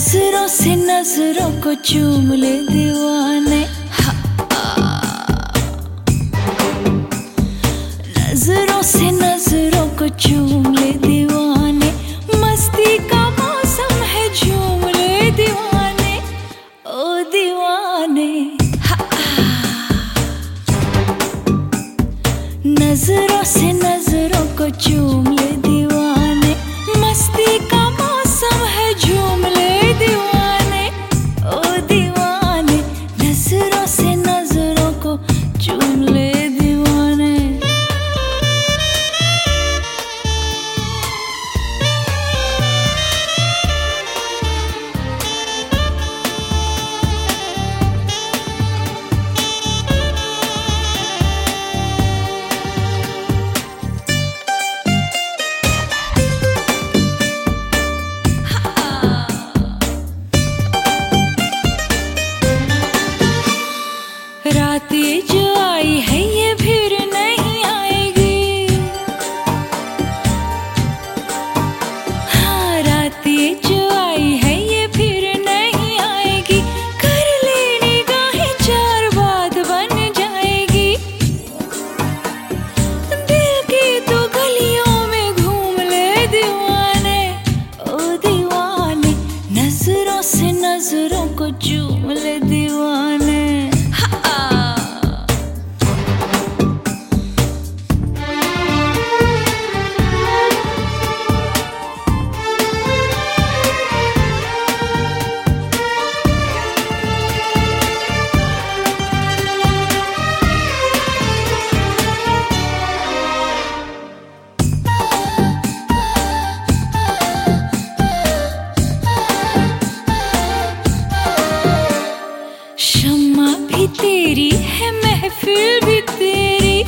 नजरों से नजरों को चूम ले दीवाने, नजरों से नजरों को चूम ले दीवाने, मस्ती का मौसम है झूम ले दीवाने, ओ दीवाने। नजरों से नजरों को चूम ले दीवाने, मस्ती का मौसम है झूम ले दीवाने, ओ दीवाने। नजरों से नजरों को चूम ले दीवाने। रात ये जो आई है ये फिर नहीं आएगी, हाँ रात ये जो आई है ये फिर नहीं आएगी। कर ले निगाहें चार बात बन जाएगी, दिल की तो गलियों में घूम ले दीवाने, ओ दीवाने। नजरों से नजरों को चूम ले दीवाने। शम्मा भी तेरी है महफिल भी तेरी,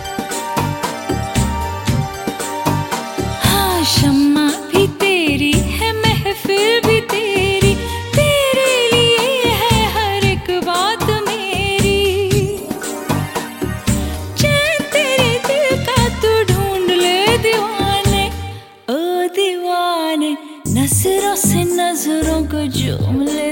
हाँ शम्मा भी तेरी है महफिल भी तेरी, तेरे लिए है हर एक बात मेरी। चैन तेरे दिल का तू ढूंढ ले दीवाने, ओ दीवाने। नजरों से नजरों को चूम ले